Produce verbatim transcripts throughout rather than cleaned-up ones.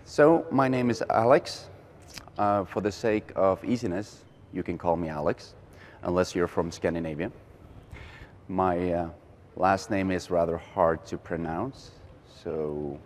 So, my name is Alex. Uh, for the sake of easiness, you can call me Alex, unless you're from Scandinavia. My uh, last name is rather hard to pronounce, so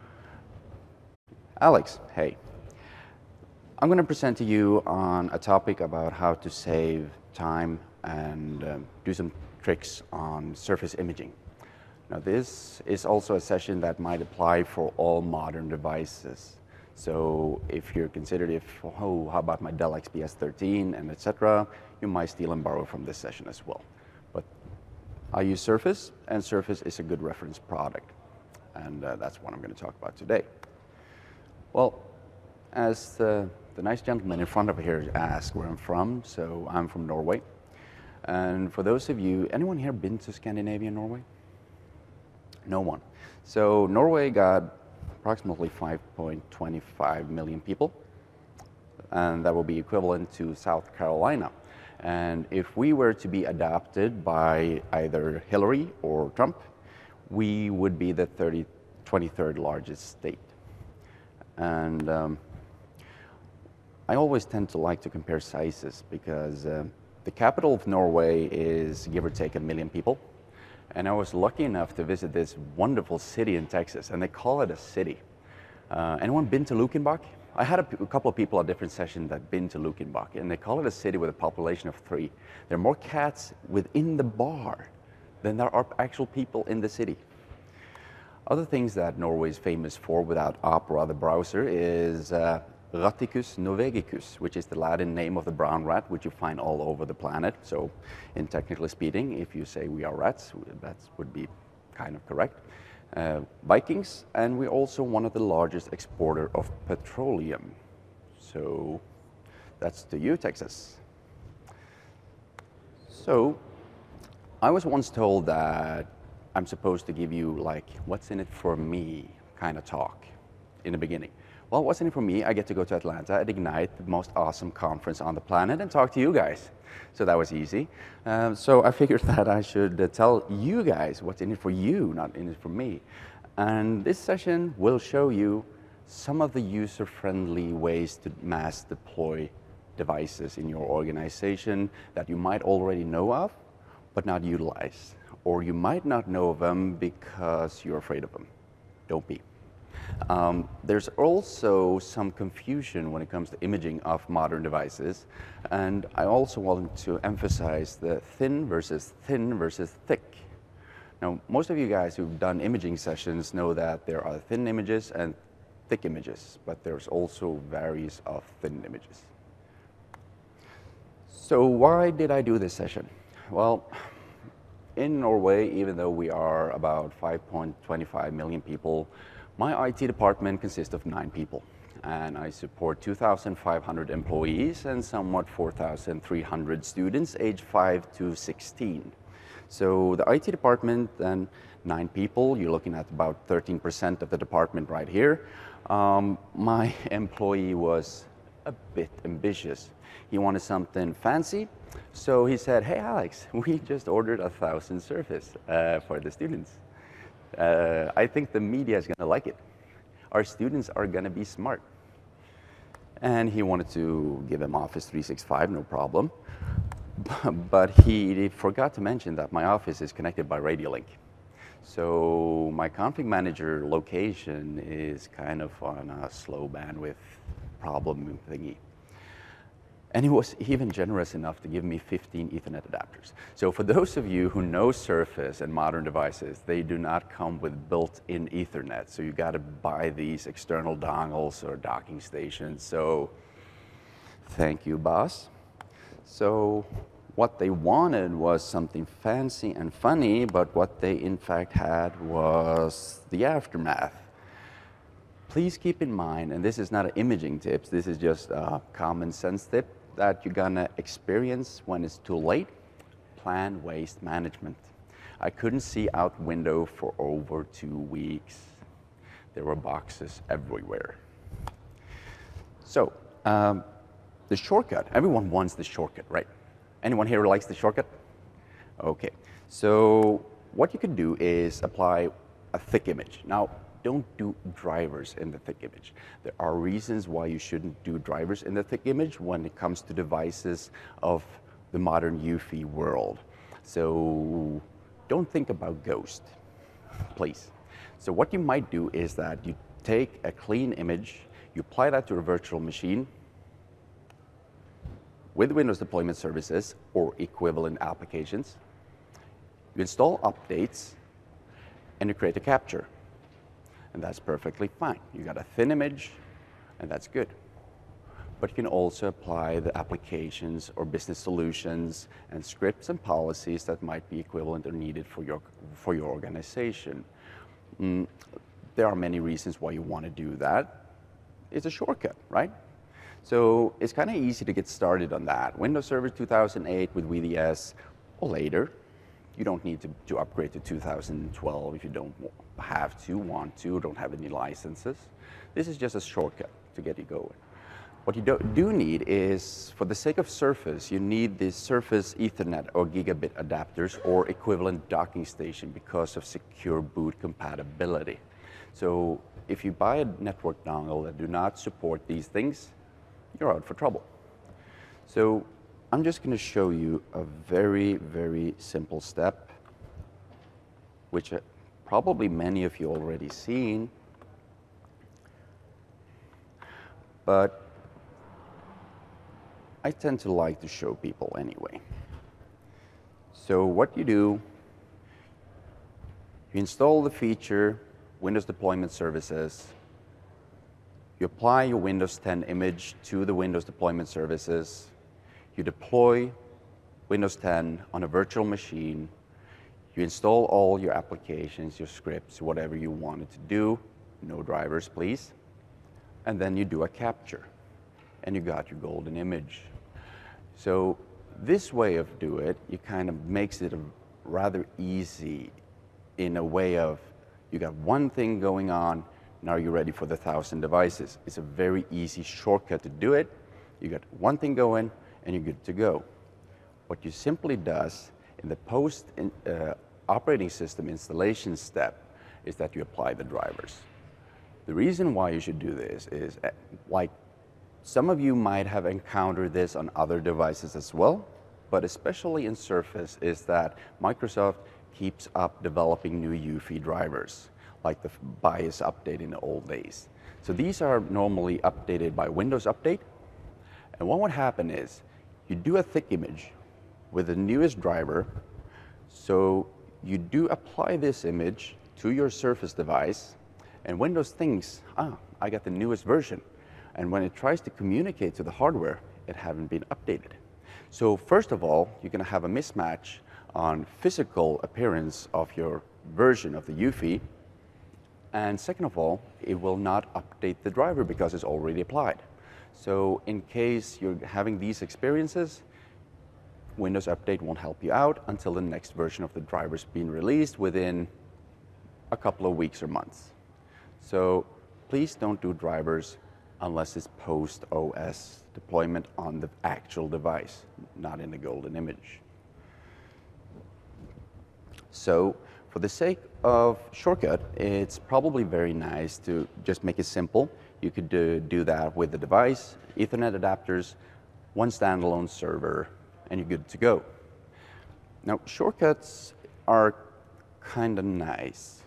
Alex, hey. I'm going to present to you on a topic about how to save time and um, do some tricks on surface imaging. Now, this is also a session that might apply for all modern devices. So if you're considered, if, oh, how about my Dell X P S thirteen and et cetera, you might steal and borrow from this session as well. But I use Surface, and Surface is a good reference product. And uh, that's what I'm going to talk about today. Well, as the, the nice gentleman in front of here asked where I'm from, so I'm from Norway. And for those of you, anyone here been to Scandinavia, Norway? No one. So Norway got approximately five point two five million people, and that will be equivalent to South Carolina. And if we were to be adopted by either Hillary or Trump, we would be the twenty-third largest state. And um, I always tend to like to compare sizes because uh, the capital of Norway is give or take a million people. And I was lucky enough to visit this wonderful city in Texas, and they call it a city. Uh, anyone been to Luckenbach? I had a, a couple of people at different sessions that been to Luckenbach, and they call it a city with a population of three. There are more cats within the bar than there are actual people in the city. Other things that Norway is famous for without Opera, the browser, is uh, Raticus norvegicus, which is the Latin name of the brown rat, which you find all over the planet. So, in technically speaking, if you say we are rats, that would be kind of correct. Uh, Vikings, and we're also one of the largest exporter of petroleum. So, that's to you, Texas. So, I was once told that I'm supposed to give you like, what's in it for me kind of talk in the beginning. Well, what's in it for me? I get to go to Atlanta at Ignite, the most awesome conference on the planet, and talk to you guys. So that was easy. Um, so I figured that I should uh, tell you guys what's in it for you, not in it for me. And this session will show you some of the user-friendly ways to mass deploy devices in your organization that you might already know of, but not utilize. Or you might not know of them because you're afraid of them. Don't be. Um, there's also some confusion when it comes to imaging of modern devices, and I also want to emphasize the thin versus thin versus thick. Now, most of you guys who've done imaging sessions know that there are thin images and thick images, but there's also various of thin images. So why did I do this session? Well, in Norway, even though we are about five point two five million people, my I T department consists of nine people, and I support two thousand five hundred employees and somewhat four thousand three hundred students aged five to sixteen. So the I T department and nine people, you're looking at about thirteen percent of the department right here. Um, my employee was a bit ambitious. He wanted something fancy, so he said, hey Alex, we just ordered a thousand Surface uh, for the students. Uh, I think the media is going to like it. Our students are going to be smart. And he wanted to give him Office three sixty-five, no problem. But he forgot to mention that my office is connected by Radiolink. So my config manager location is kind of on a slow bandwidth problem thingy. And he was even generous enough to give me fifteen Ethernet adapters. So for those of you who know Surface and modern devices, they do not come with built-in Ethernet. So you got to buy these external dongles or docking stations. So thank you, boss. So what they wanted was something fancy and funny, but what they in fact had was the aftermath. Please keep in mind, and this is not an imaging tips, this is just a common sense tip, that you're gonna experience when it's too late. Plan waste management. I couldn't see out window for over two weeks. There were boxes everywhere. So, um, the shortcut, everyone wants the shortcut, right? Anyone here likes the shortcut? Okay, so what you can do is apply a thick image. Now, don't do drivers in the thick image. There are reasons why you shouldn't do drivers in the thick image when it comes to devices of the modern U F I world. So don't think about Ghost, please. So what you might do is that you take a clean image, you apply that to a virtual machine with Windows Deployment Services or equivalent applications. You install updates, and you create a capture. And that's perfectly fine. You got a thin image, and that's good. But you can also apply the applications or business solutions and scripts and policies that might be equivalent or needed for your, for your organization. Mm, there are many reasons why you want to do that. It's a shortcut, right? So it's kind of easy to get started on that. Windows Server two thousand eight with V D S or later. You don't need to, to upgrade to two thousand twelve if you don't have to, want to, don't have any licenses. This is just a shortcut to get you going. What you do, do need is, for the sake of Surface, you need the Surface Ethernet or gigabit adapters or equivalent docking station because of secure boot compatibility. So if you buy a network dongle that do not support these things, you're out for trouble. So I'm just going to show you a very, very simple step, which uh, probably many of you already seen, but I tend to like to show people anyway. So what you do, you install the feature, Windows Deployment Services, you apply your Windows ten image to the Windows Deployment Services, you deploy Windows ten on a virtual machine, you install all your applications, your scripts, whatever you wanted to do, no drivers please, and then you do a capture, and you got your golden image. So this way of do it, you kind of makes it a rather easy in a way of, you got one thing going on, now you're ready for the thousand devices. It's a very easy shortcut to do it. You got one thing going, and you're good to go. What you simply does in the post in, uh, operating system installation step is that you apply the drivers. The reason why you should do this is, uh, like some of you might have encountered this on other devices as well, but especially in Surface, is that Microsoft keeps up developing new U F I drivers, like the BIOS update in the old days. So these are normally updated by Windows Update, and what would happen is, you do a thick image with the newest driver, so you do apply this image to your Surface device, and Windows thinks, ah, I got the newest version. And when it tries to communicate to the hardware, it hasn't been updated. So first of all, you're going to have a mismatch on physical appearance of your version of the U F I, and second of all, it will not update the driver because it's already applied. So in case you're having these experiences, Windows Update won't help you out until the next version of the driver's been released within a couple of weeks or months. So please don't do drivers unless it's post-O S deployment on the actual device, not in the golden image. So for the sake of shortcut, it's probably very nice to just make it simple. You could do, do that with the device, Ethernet adapters, one standalone server, and you're good to go. Now, shortcuts are kind of nice,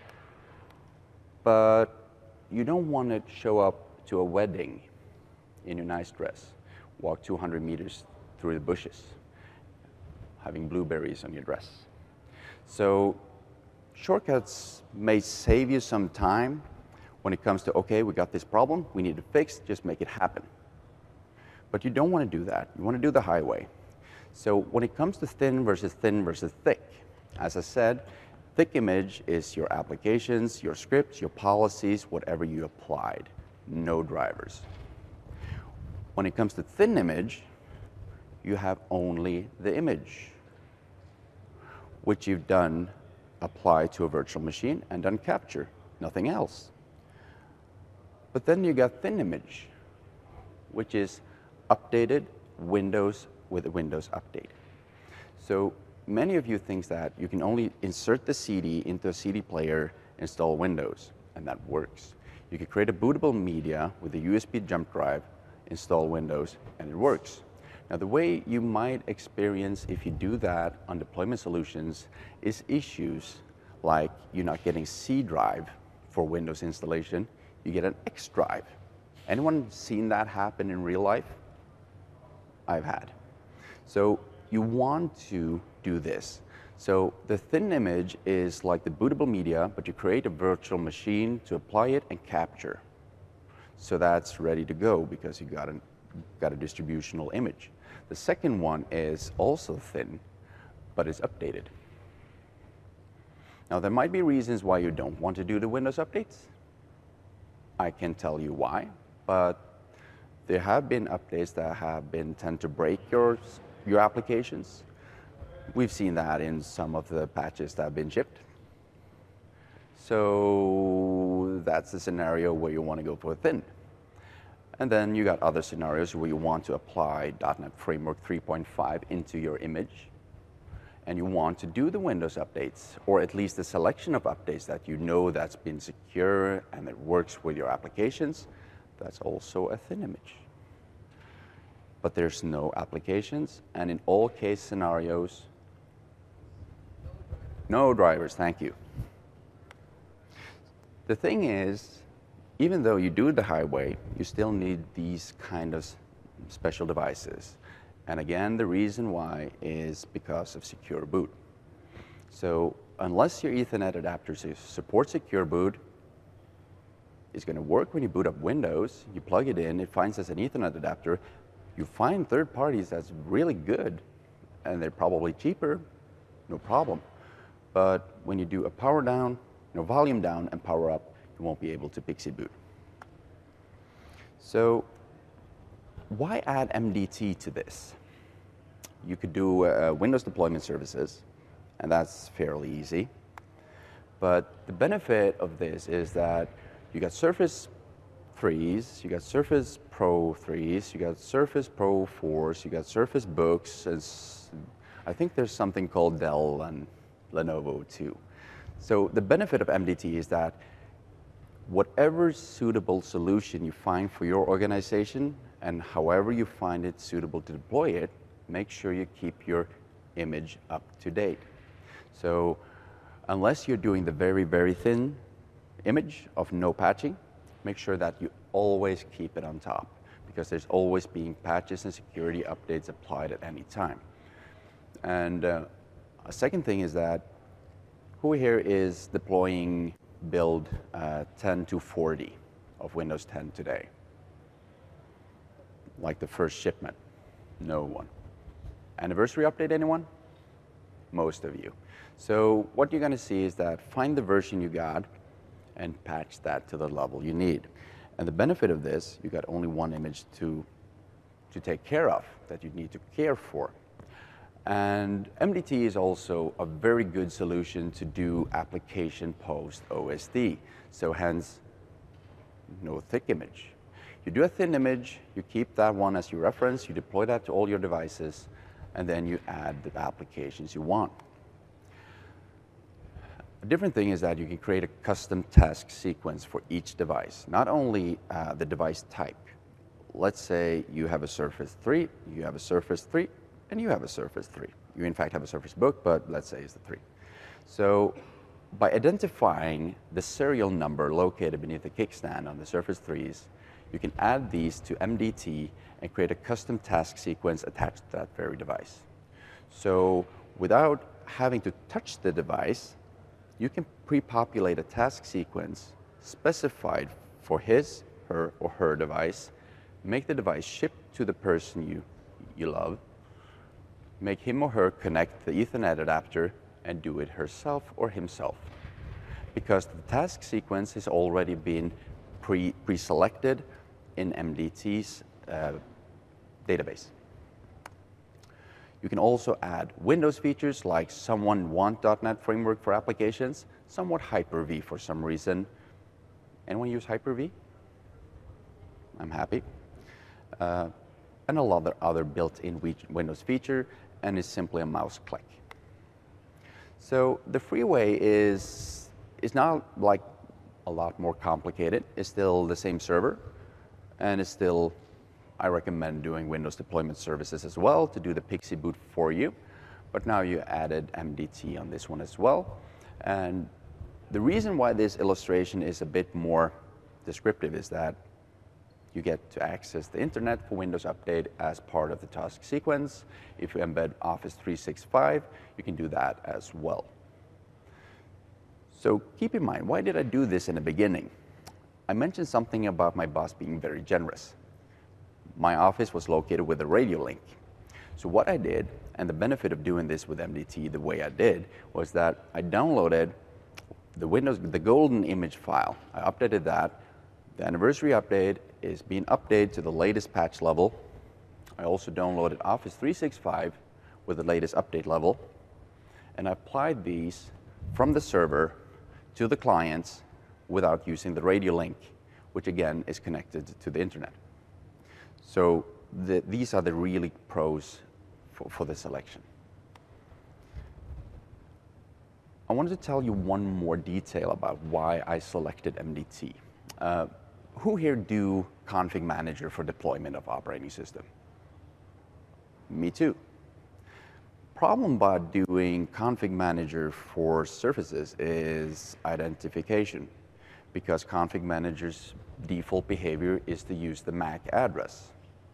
but you don't want to show up to a wedding in your nice dress, walk two hundred meters through the bushes, having blueberries on your dress. So shortcuts may save you some time when it comes to, okay, we got this problem, we need to fix, just make it happen. But you don't want to do that. You want to do the highway. So when it comes to thin versus thin versus thick, as I said, thick image is your applications, your scripts, your policies, whatever you applied, no drivers. When it comes to thin image, you have only the image, which you've done apply to a virtual machine and done capture, nothing else. But then you got thin image, which is updated Windows with a Windows Update. So many of you think that you can only insert the C D into a C D player, install Windows. and that works. You can create a bootable media with a U S B jump drive, install Windows, and it works. Now, the way you might experience if you do that on deployment solutions is issues like you're not getting C drive for Windows installation, you get an X drive. Anyone seen that happen in real life? I've had. So you want to do this. So the thin image is like the bootable media, but you create a virtual machine to apply it and capture. So that's ready to go because you got a, got a distributional image. The second one is also thin, but it's updated. Now, there might be reasons why you don't want to do the Windows updates. I can tell you why, but there have been updates that have been tend to break your, your applications. We've seen that in some of the patches that have been shipped. So that's the scenario where you want to go for thin. And then you got other scenarios where you want to apply dot net Framework three point five into your image, and you want to do the Windows updates, or at least a selection of updates that you know that's been secure and it works with your applications. That's also a thin image. But there's no applications, and in all case scenarios, no drivers, thank you. The thing is, even though you do it the highway, you still need these kind of special devices. And again, the reason why is because of secure boot. So unless your Ethernet adapter supports secure boot, it's going to work when you boot up Windows. You plug it in, it finds as an Ethernet adapter. You find third parties that's really good, and they're probably cheaper, no problem. But when you do a power down, you know, volume down and power up, you won't be able to Pixie boot. So why add M D T to this? You could do uh, Windows deployment services, and that's fairly easy. But the benefit of this is that you got Surface threes, you got Surface Pro threes, you got Surface Pro fours, you got Surface Books. As I think there's something called Dell and Lenovo too. So the benefit of M D T is that whatever suitable solution you find for your organization, and however you find it suitable to deploy it, make sure you keep your image up to date. So unless you're doing the very, very thin image of no patching, make sure that you always keep it on top, because there's always being patches and security updates applied at any time. And uh, a second thing is that who here is deploying build uh, ten to forty of Windows ten today? Like the first shipment? No one. Anniversary update, anyone? Most of you. So what you're going to see is that find the version you got and patch that to the level you need. And the benefit of this, you got only one image to, to take care of, that you need to care for. And M D T is also a very good solution to do application post O S D. So hence, no thick image. You do a thin image, you keep that one as your reference, you deploy that to all your devices, and then you add the applications you want. A different thing is that you can create a custom task sequence for each device, not only uh, the device type. Let's say you have a Surface three, you have a Surface three, and you have a Surface three. You in fact have a Surface Book, but let's say it's the three. So by identifying the serial number located beneath the kickstand on the Surface threes, you can add these to M D T and create a custom task sequence attached to that very device. So without having to touch the device, you can pre-populate a task sequence specified for his, her, or her device, make the device ship to the person you, you love, make him or her connect the Ethernet adapter, and do it herself or himself. Because the task sequence has already been pre, pre-selected in M D T's uh, database. You can also add Windows features like someone want dot net Framework for applications, somewhat Hyper-V for some reason. Anyone use Hyper-V? I'm happy. Uh, and a lot of other built-in Windows feature, and it's simply a mouse click. So the freeway is, is not like a lot more complicated. It's still the same server, and it's still, I recommend doing Windows deployment services as well to do the PXE boot for you. But now you added M D T on this one as well. And the reason why this illustration is a bit more descriptive is that you get to access the internet for Windows Update as part of the task sequence. If you embed Office three sixty-five, you can do that as well. So keep in mind, why did I do this in the beginning? I mentioned something about my boss being very generous. My office was located with a radio link. So what I did, and the benefit of doing this with M D T the way I did, was that I downloaded the Windows, the golden image file. I updated that. The anniversary update is being updated to the latest patch level. I also downloaded Office three sixty-five with the latest update level, and I applied these from the server to the clients without using the radio link, which again is connected to the internet. So the, these are the really pros for, for the selection. I wanted to tell you one more detail about why I selected M D T. Uh, who here do Config Manager for deployment of operating system? Me too. Problem about doing Config Manager for Surfaces is identification, because Config Manager's default behavior is to use the M A C address.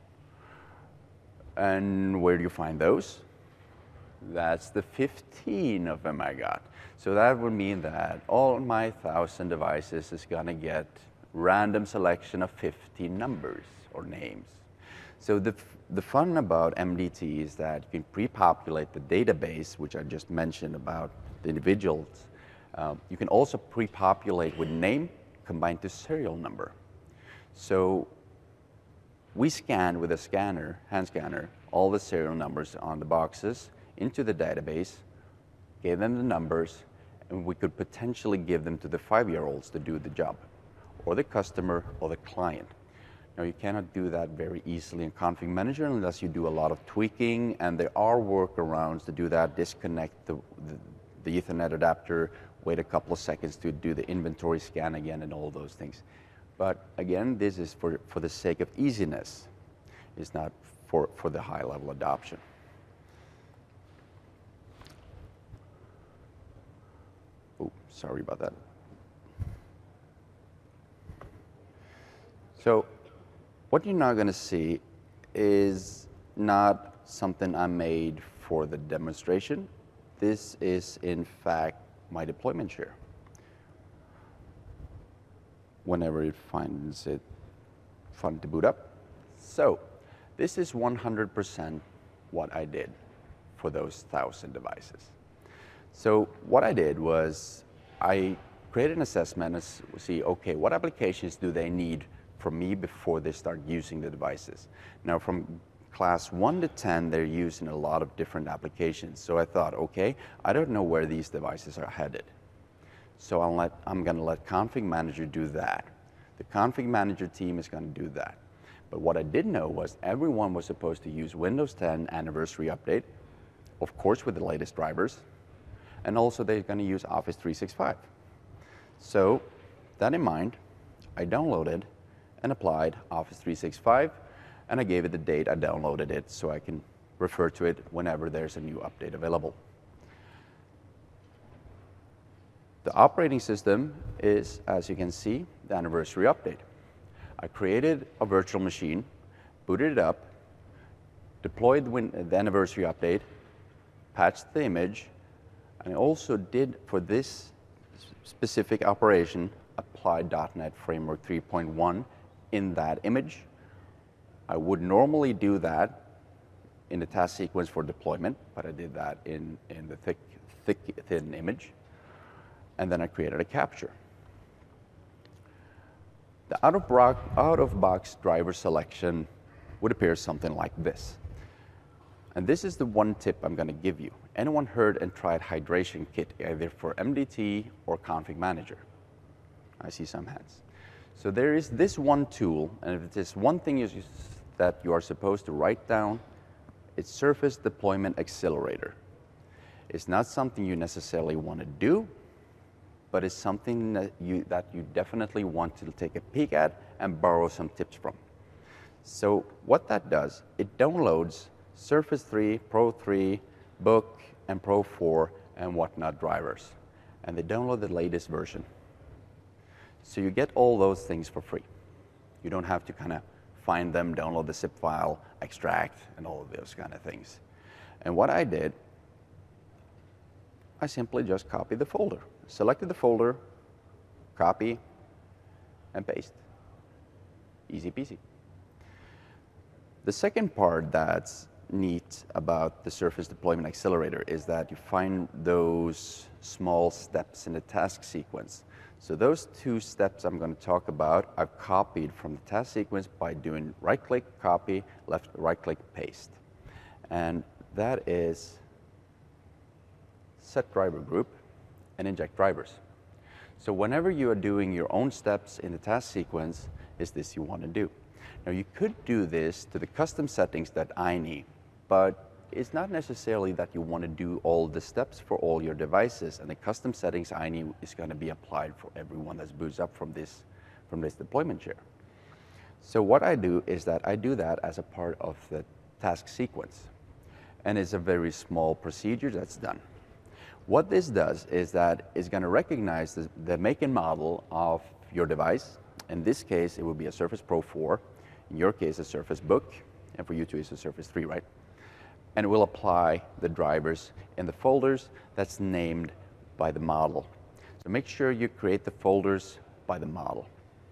And where do you find those? That's the fifteen of them I got. So that would mean that all my thousand devices is gonna get random selection of fifteen numbers or names. So the, the fun about M D T is that you can pre-populate the database, which I just mentioned about the individuals. Um, you can also pre-populate with name combined to serial number. So we scanned with a scanner, hand scanner, all the serial numbers on the boxes into the database, gave them the numbers, and we could potentially give them to the five-year-olds to do the job, or the customer, or the client. Now, you cannot do that very easily in Config Manager unless you do a lot of tweaking, and there are workarounds to do that. Disconnect the, the, the Ethernet adapter, wait a couple of seconds to do the inventory scan again, and all those things. But again, this is for, for the sake of easiness. It's not for, for the high-level adoption. Oh, sorry about that. So what you're now going to see is not something I made for the demonstration. This is, in fact, my deployment share. Whenever it finds it fun to boot up. So this is one hundred percent what I did for those thousand devices. So what I did was I created an assessment and see, okay, what applications do they need from me before they start using the devices? Now, from class one to ten, they're using a lot of different applications. So I thought, okay, I don't know where these devices are headed. So I'll let, I'm going to let Config Manager do that. The Config Manager team is going to do that. But what I did know was everyone was supposed to use Windows ten Anniversary Update, of course with the latest drivers, and also they're going to use Office three sixty-five. So that in mind, I downloaded and applied Office three sixty-five, and I gave it the date I downloaded it so I can refer to it whenever there's a new update available. The operating system is, as you can see, the anniversary update. I created a virtual machine, booted it up, deployed the anniversary update, patched the image, and I also did, for this specific operation, apply dot net Framework three point one in that image. I would normally do that in the task sequence for deployment, but I did that in, in the thick, thick, thin image. And then I created a capture. The out-of-box, out-of-box driver selection would appear something like this. And this is the one tip I'm going to give you. Anyone heard and tried Hydration Kit, either for M D T or Config Manager? I see some hands. So there is this one tool, and if there's one thing is that you are supposed to write down, it's Surface Deployment Accelerator. It's not something you necessarily want to do, but it's something that you, that you definitely want to take a peek at and borrow some tips from. So what that does, it downloads Surface three, Pro three, Book, and Pro four, and whatnot drivers. And they download the latest version. So you get all those things for free. You don't have to kind of find them, download the zip file, extract, and all of those kind of things. And what I did, I simply just copied the folder. Selected the folder, copy, and paste. Easy peasy. The second part that's neat about the Surface Deployment Accelerator is that you find those small steps in the task sequence. So those two steps I'm going to talk about, I've copied from the task sequence by doing right-click, copy, left, right-click, paste. And that is set driver group and inject drivers. So whenever you are doing your own steps in the task sequence, is this you want to do. Now you could do this to the custom settings that I need, but it's not necessarily that you want to do all the steps for all your devices, and the custom settings I need is going to be applied for everyone that boots up from this, from this deployment chair. So what I do is that I do that as a part of the task sequence, and it's a very small procedure that's done. What this does is that it's going to recognize the, the make and model of your device. In this case, it will be a Surface Pro four. In your case, a Surface Book, and for you two, it's a Surface three, right? And it will apply the drivers in the folders that's named by the model. So make sure you create the folders by the model.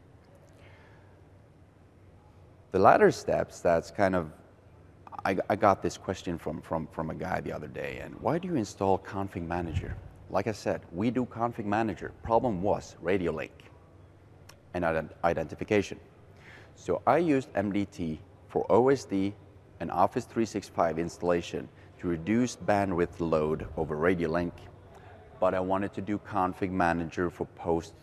The latter steps, that's kind of, I, I got this question from, from, from a guy the other day, and why do you install Config Manager? Like I said, we do Config Manager. Problem was Radio Link and ident identification. So I used M D T for O S D and Office three sixty-five installation to reduce bandwidth load over Radio Link, but I wanted to do Config Manager for post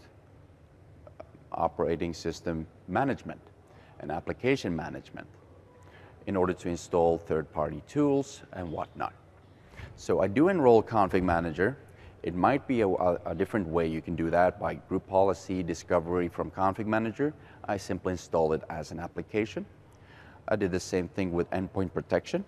operating system management and application management in order to install third-party tools and whatnot. So I do enroll Config Manager. It might be a, a different way you can do that by group policy discovery from Config Manager. I simply install it as an application. I did the same thing with endpoint protection.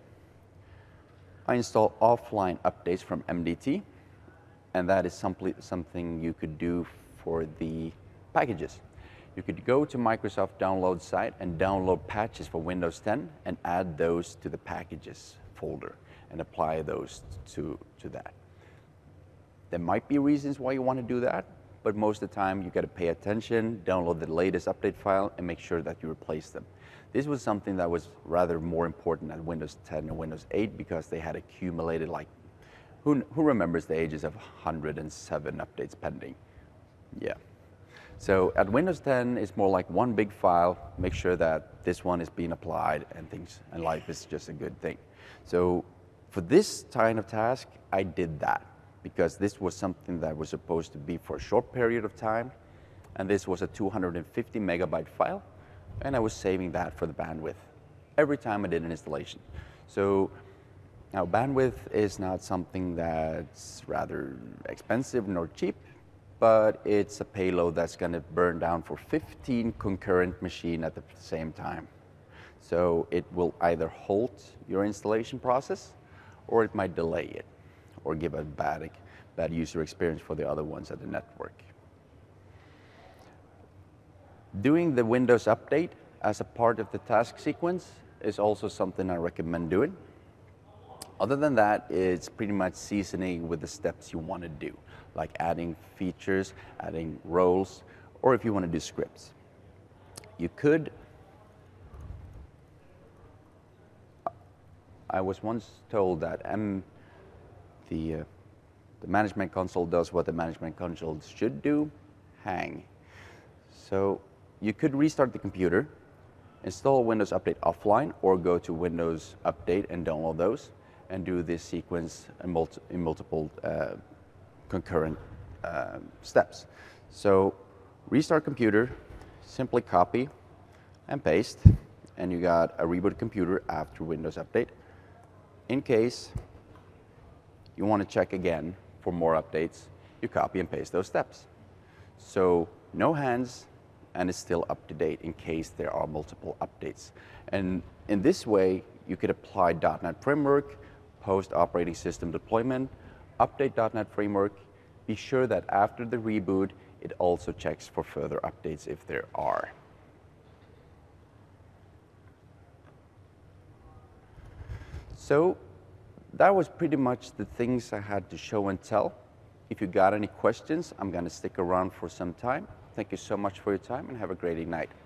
I install offline updates from M D T, and that is simply something you could do for the packages. You could go to Microsoft download site and download patches for Windows ten and add those to the packages folder and apply those to, to that. There might be reasons why you want to do that, but most of the time you got to pay attention, download the latest update file, and make sure that you replace them. This was something that was rather more important at Windows ten and Windows eight because they had accumulated, like, who, who remembers the ages of one hundred seven updates pending? Yeah. So at Windows ten, it's more like one big file, make sure that this one is being applied and things, and life is just a good thing. So for this kind of task, I did that because this was something that was supposed to be for a short period of time, and this was a two hundred fifty megabyte file, and I was saving that for the bandwidth every time I did an installation. So now bandwidth is not something that's rather expensive nor cheap, but it's a payload that's going to burn down for fifteen concurrent machines at the same time. So it will either halt your installation process, or it might delay it, or give a bad, bad user experience for the other ones at the network. Doing the Windows update as a part of the task sequence is also something I recommend doing. Other than that, it's pretty much seasoning with the steps you want to do, like adding features, adding roles, or if you want to do scripts. You could, I was once told that M, the, uh, the management console does what the management console should do, hang. So you could restart the computer, install Windows Update offline, or go to Windows Update and download those, and do this sequence in, multi in multiple uh, concurrent uh, steps. So restart computer, simply copy and paste, and you got a reboot computer after Windows Update. In case you want to check again for more updates, you copy and paste those steps. So no hands, and it's still up to date in case there are multiple updates. And in this way, you could apply dot net Framework, post operating system deployment, update dot net Framework, be sure that after the reboot, it also checks for further updates if there are. So that was pretty much the things I had to show and tell. If you got any questions, I'm going to stick around for some time. Thank you so much for your time and have a great night.